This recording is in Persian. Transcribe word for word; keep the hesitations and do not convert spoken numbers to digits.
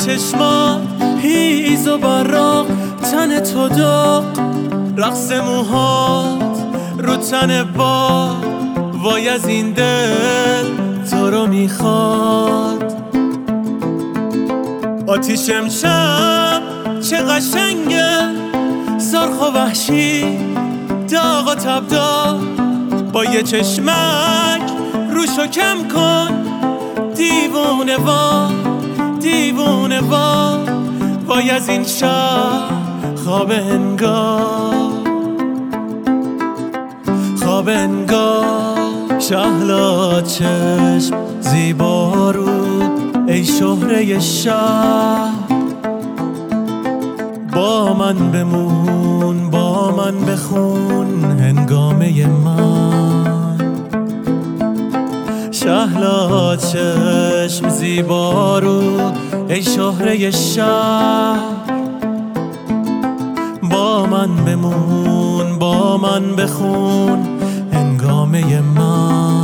چشمات هیز و براق، تن تو داغ، رقص موهات رو تن باد. وای از این دل تو رو میخواد. آتیش امشب چه قشنگه، سرخ و وحشی، داغ و تبدار. با یه چشمک روشو کم کن، دیوونه وار دیوونه وار. وای از این شب خواب انگار، خواب انگار. شهلا چشم زیبا رو، ای شهره شهر. با من بمون، با من بخون هنگامه من. شهلا چشم زیبا رو، ای شهره شهر. با من بمون، با من بخون هنگامه من.